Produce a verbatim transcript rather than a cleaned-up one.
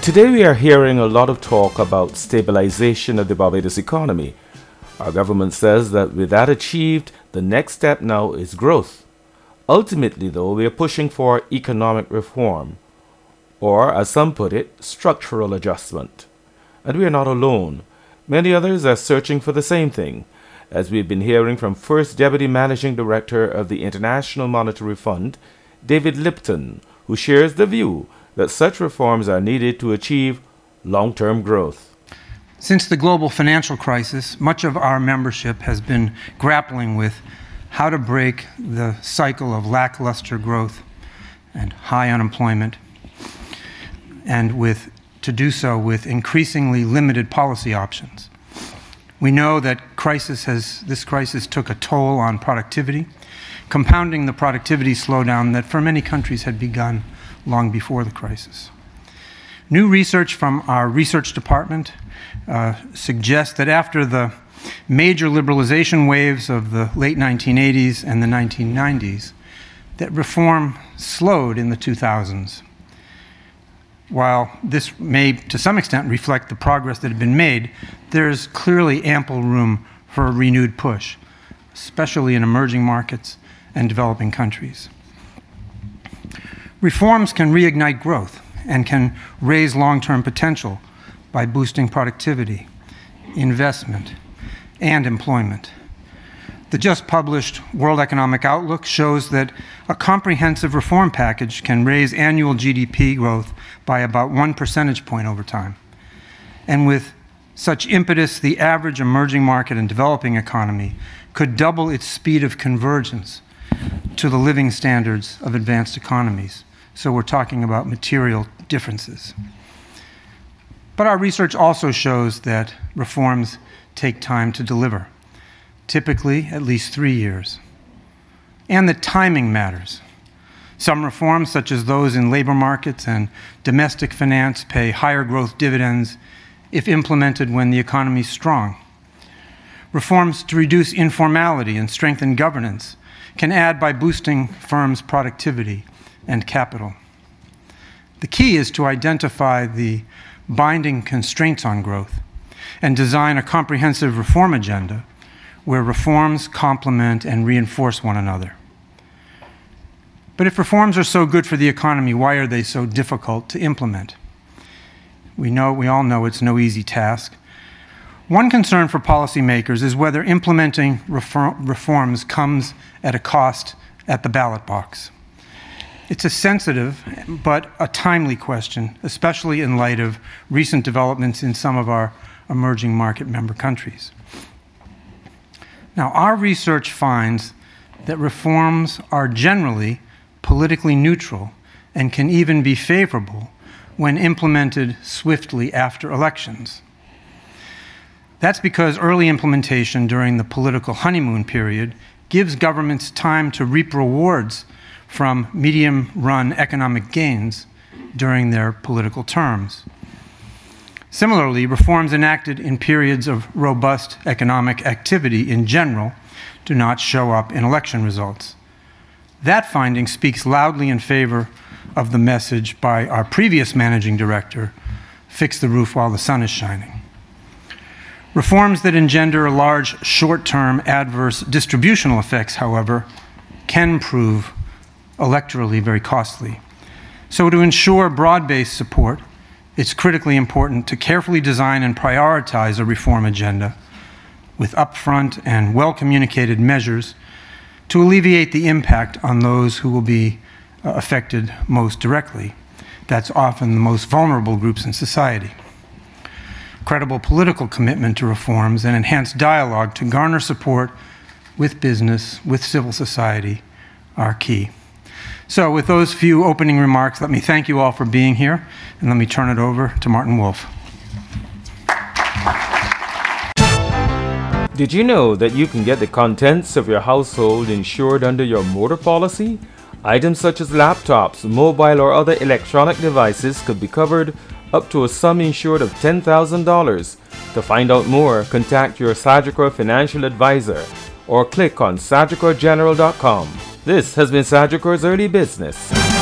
Today we are hearing a lot of talk about stabilization of the Barbados economy. Our government says that with that achieved, the next step now is growth. Ultimately, though, we are pushing for economic reform, or as some put it, structural adjustment. And we are not alone. Many others are searching for the same thing, as we've been hearing from First Deputy Managing Director of the International Monetary Fund, David Lipton, who shares the view that such reforms are needed to achieve long-term growth. Since the global financial crisis, much of our membership has been grappling with how to break the cycle of lackluster growth and high unemployment, and with to do so with increasingly limited policy options. We know that crisis has, this crisis took a toll on productivity, compounding the productivity slowdown that for many countries had begun long before the crisis. New research from our research department uh, suggests that after the major liberalization waves of the late nineteen eighties and the nineteen nineties, that reform slowed in the two thousands. While this may, to some extent, reflect the progress that had been made, there is clearly ample room for a renewed push, especially in emerging markets and developing countries. Reforms can reignite growth and can raise long-term potential by boosting productivity, investment, and employment. The just published World Economic Outlook shows that a comprehensive reform package can raise annual G D P growth by about one percentage point over time. And with such impetus, the average emerging market and developing economy could double its speed of convergence to the living standards of advanced economies. So we're talking about material differences. But our research also shows that reforms take time to deliver, typically at least three years. And that timing matters. Some reforms, such as those in labor markets and domestic finance, pay higher growth dividends if implemented when the economy is strong. Reforms to reduce informality and strengthen governance can add by boosting firms' productivity and capital. The key is to identify the binding constraints on growth and design a comprehensive reform agenda where reforms complement and reinforce one another. But if reforms are so good for the economy, why are they so difficult to implement? We know, we all know it's no easy task. One concern for policymakers is whether implementing reform, reforms comes at a cost at the ballot box. It's a sensitive but a timely question, especially in light of recent developments in some of our emerging market member countries. Now, our research finds that reforms are generally politically neutral and can even be favorable when implemented swiftly after elections. That's because early implementation during the political honeymoon period gives governments time to reap rewards from medium-run economic gains during their political terms. Similarly, reforms enacted in periods of robust economic activity in general do not show up in election results. That finding speaks loudly in favor of the message by our previous managing director, fix the roof while the sun is shining. Reforms that engender large short-term adverse distributional effects, however, can prove electorally very costly. So to ensure broad-based support, it's critically important to carefully design and prioritize a reform agenda with upfront and well-communicated measures to alleviate the impact on those who will be uh, affected most directly. That's often the most vulnerable groups in society. Credible political commitment to reforms and enhanced dialogue to garner support with business, with civil society, are key. So with those few opening remarks, let me thank you all for being here, and let me turn it over to Martin Wolf. Did you know that you can get the contents of your household insured under your motor policy? Items such as laptops, mobile or other electronic devices could be covered up to a sum insured of ten thousand dollars. To find out more, contact your Sagicor financial advisor or click on sagicor general dot com. This has been Sagicor's Early Business.